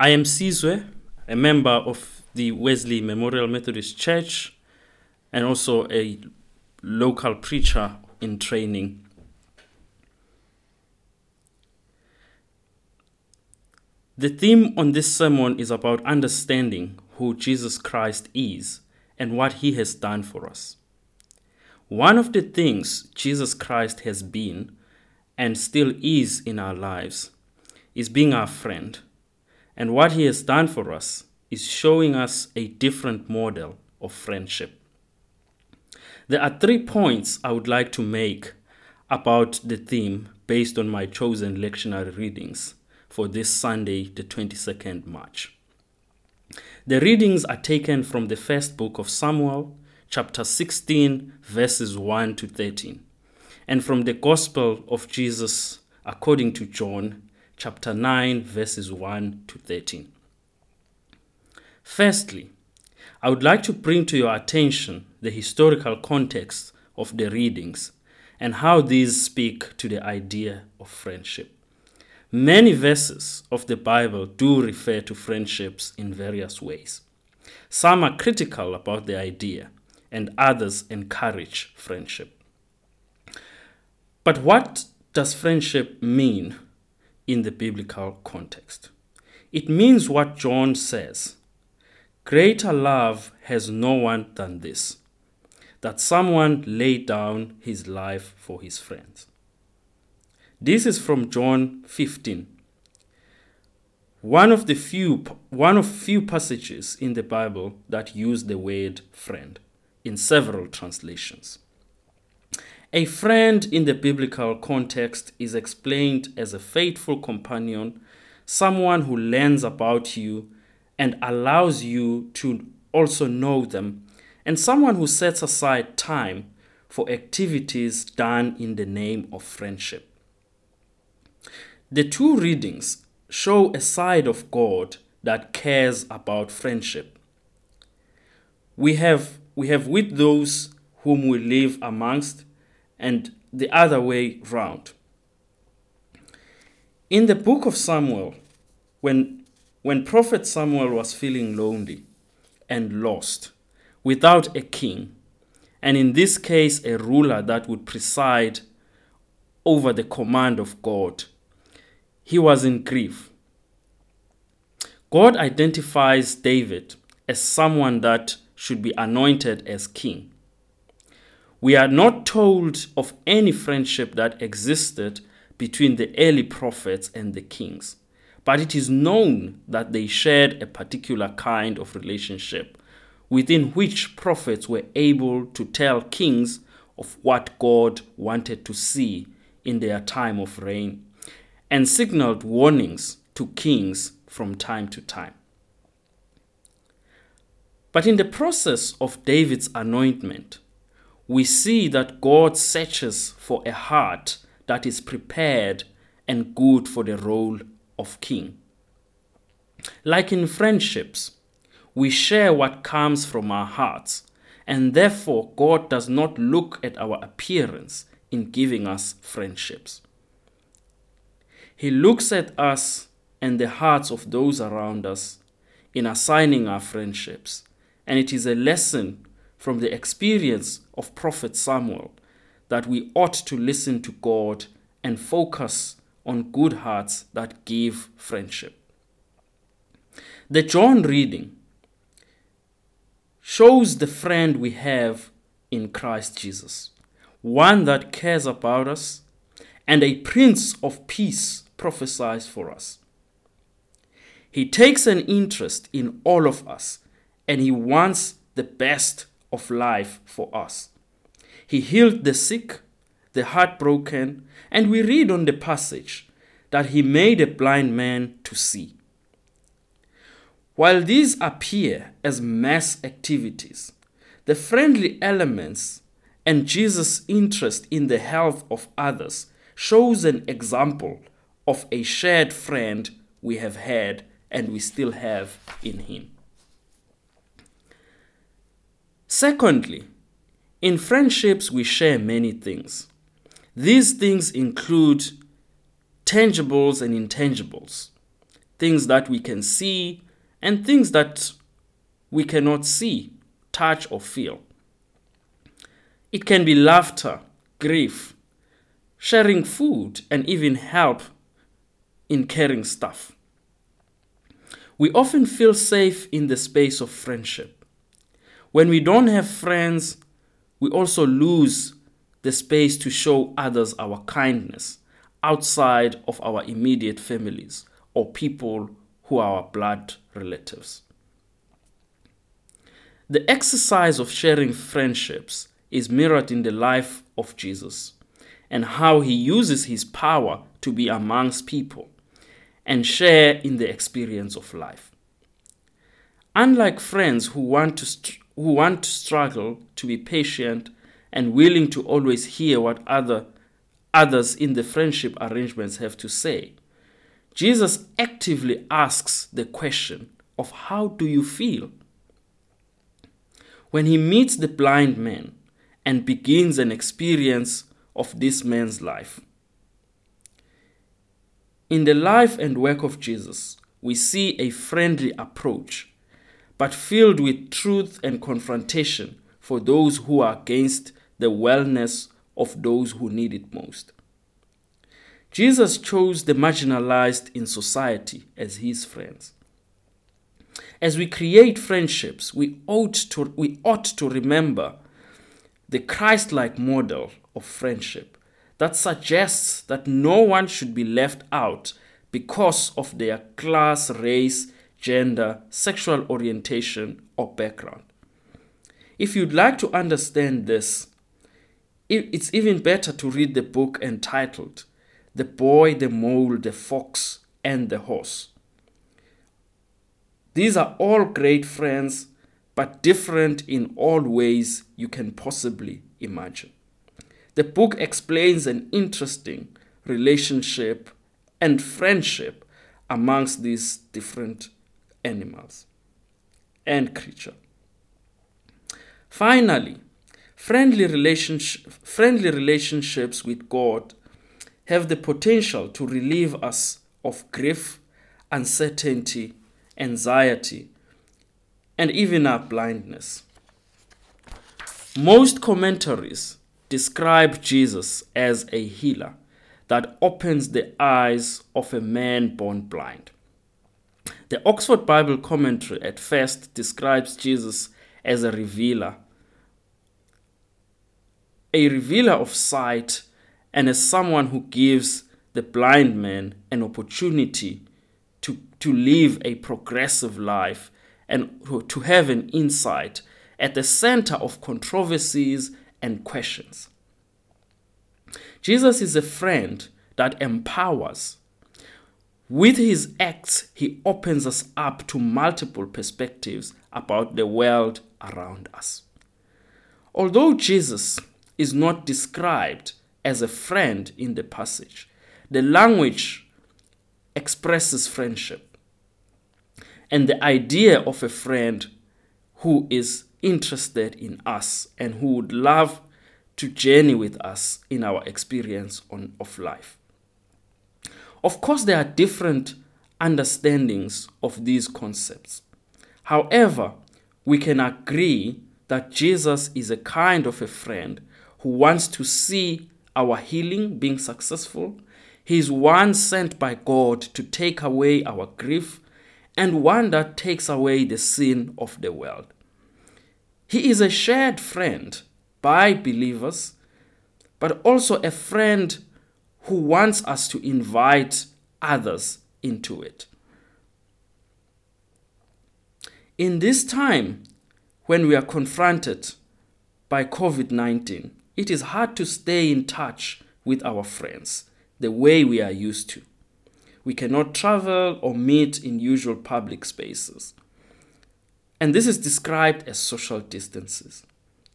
I am Sizwe, a member of the Wesley Memorial Methodist Church and also a local preacher in training. The theme on this sermon is about understanding who Jesus Christ is and what he has done for us. One of the things Jesus Christ has been and still is in our lives is being our friend. And what he has done for us is showing us a different model of friendship. There are 3 points I would like to make about the theme based on my chosen lectionary readings for this Sunday, the 22nd March. The readings are taken from the first book of Samuel, chapter 16, verses 1 to 13, and from the Gospel of Jesus according to John, chapter 9, verses 1 to 13. Firstly, I would like to bring to your attention the historical context of the readings and how these speak to the idea of friendship. Many verses of the Bible do refer to friendships in various ways. Some are critical about the idea, and others encourage friendship. But what does friendship mean in the biblical context? It means what John says: greater love has no one than this, that someone lay down his life for his friends. This is from John 15, one of few passages in the Bible that use the word friend in several translations. A friend in the biblical context is explained as a faithful companion, someone who learns about you and allows you to also know them, and someone who sets aside time for activities done in the name of friendship. The 2 readings show a side of God that cares about friendship. We have with those whom we live amongst, and the other way round. In the book of Samuel, when Prophet Samuel was feeling lonely and lost, without a king, and in this case a ruler that would preside over the command of God, he was in grief. God identifies David as someone that should be anointed as king. We are not told of any friendship that existed between the early prophets and the kings, but it is known that they shared a particular kind of relationship within which prophets were able to tell kings of what God wanted to see in their time of reign and signaled warnings to kings from time to time. But in the process of David's anointment, we see that God searches for a heart that is prepared and good for the role of king. Like in friendships, we share what comes from our hearts, and therefore God does not look at our appearance in giving us friendships. He looks at us and the hearts of those around us in assigning our friendships, and it is a lesson from the experience of Prophet Samuel that we ought to listen to God and focus on good hearts that give friendship. The John reading shows the friend we have in Christ Jesus, one that cares about us, and a Prince of Peace prophesies for us. He takes an interest in all of us, and he wants the best of life for us. He healed the sick, the heartbroken, and we read on the passage that he made a blind man to see. While these appear as mass activities, the friendly elements and Jesus' interest in the health of others shows an example of a shared friend we have had and we still have in him. Secondly, in friendships we share many things. These things include tangibles and intangibles. things that we can see, and things that we cannot see, touch, or feel. It can be laughter, grief, sharing food, and even help in carrying stuff. We often feel safe in the space of friendship. When we don't have friends, we also lose the space to show others our kindness outside of our immediate families or people who are our blood relatives. The exercise of sharing friendships is mirrored in the life of Jesus and how he uses his power to be amongst people and share in the experience of life. Unlike friends who want to struggle to be patient and willing to always hear what others in the friendship arrangements have to say, Jesus actively asks the question of how do you feel? When he meets the blind man and begins an experience of this man's life. In the life and work of Jesus, we see a friendly approach, but filled with truth and confrontation for those who are against the wellness of those who need it most. Jesus chose the marginalized in society as his friends. As we create friendships, we ought to remember the Christ-like model of friendship that suggests that no one should be left out because of their class, race, gender, sexual orientation, or background. If you'd like to understand this, it's even better to read the book entitled The Boy, the Mole, the Fox, and the Horse. These are all great friends, but different in all ways you can possibly imagine. The book explains an interesting relationship and friendship amongst these different animals and creatures. Finally, friendly relationships with God have the potential to relieve us of grief, uncertainty, anxiety, and even our blindness. Most commentaries describe Jesus as a healer that opens the eyes of a man born blind. The Oxford Bible Commentary at first describes Jesus as a revealer of sight, and as someone who gives the blind man an opportunity to live a progressive life and to have an insight at the center of controversies and questions. Jesus is a friend that empowers. With his acts, he opens us up to multiple perspectives about the world around us. Although Jesus is not described as a friend in the passage, the language expresses friendship and the idea of a friend who is interested in us and who would love to journey with us in our experience of life. Of course, there are different understandings of these concepts. However, we can agree that Jesus is a kind of a friend who wants to see our healing being successful. He is one sent by God to take away our grief and one that takes away the sin of the world. He is a shared friend by believers, but also a friend who wants us to invite others into it. In this time, when we are confronted by COVID-19, it is hard to stay in touch with our friends the way we are used to. We cannot travel or meet in usual public spaces. And this is described as social distancing.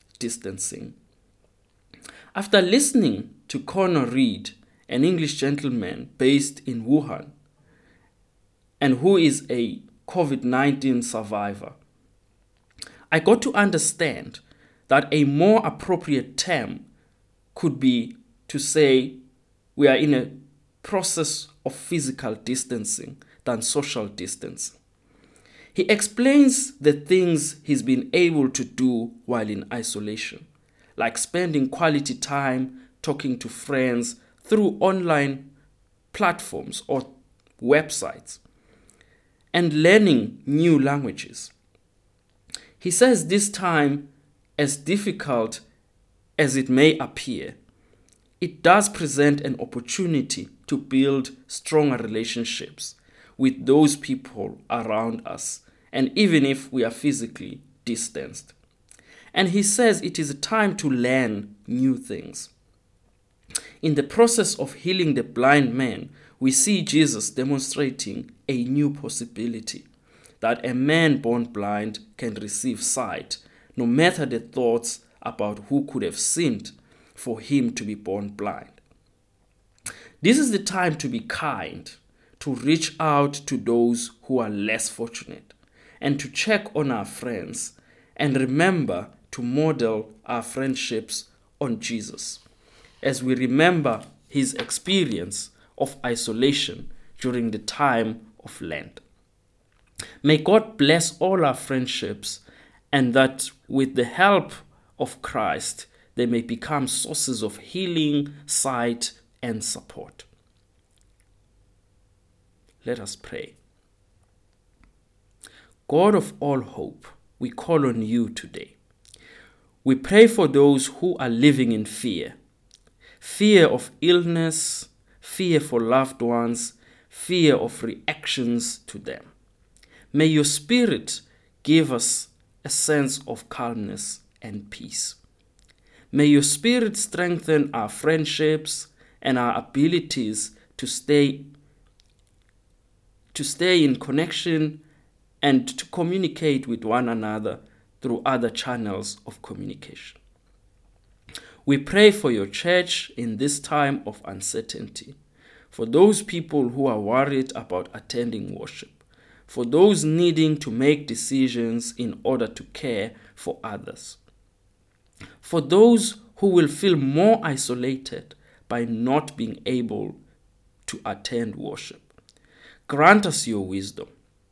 After listening to Conor Reid, an English gentleman based in Wuhan, and who is a COVID-19 survivor, I got to understand that a more appropriate term could be to say we are in a process of physical distancing than social distance. He explains the things he's been able to do while in isolation, like spending quality time talking to friends through online platforms or websites, and learning new languages. He says this time, as difficult as it may appear, it does present an opportunity to build stronger relationships with those people around us, and even if we are physically distanced. And he says it is a time to learn new things. In the process of healing the blind man, we see Jesus demonstrating a new possibility, that a man born blind can receive sight, no matter the thoughts about who could have sinned for him to be born blind. This is the time to be kind, to reach out to those who are less fortunate, and to check on our friends, and remember to model our friendships on Jesus, as we remember his experience of isolation during the time of Lent. May God bless all our friendships, and that with the help of Christ, they may become sources of healing, sight, and support. Let us pray. God of all hope, we call on you today. We pray for those who are living in fear of illness, fear for loved ones, fear of reactions to them. May your Spirit give us a sense of calmness and peace. May your Spirit strengthen our friendships and our abilities to stay in connection and to communicate with one another through other channels of communication. We pray for your church in this time of uncertainty, for those people who are worried about attending worship, for those needing to make decisions in order to care for others, for those who will feel more isolated by not being able to attend worship. Grant us your wisdom.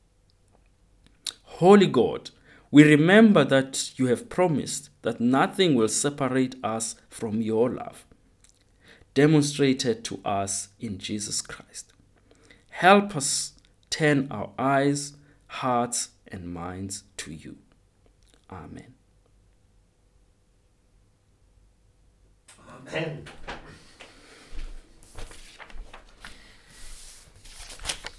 Holy God, we remember that you have promised that nothing will separate us from your love, demonstrated to us in Jesus Christ. Help us turn our eyes, hearts, and minds to you. Amen. Amen.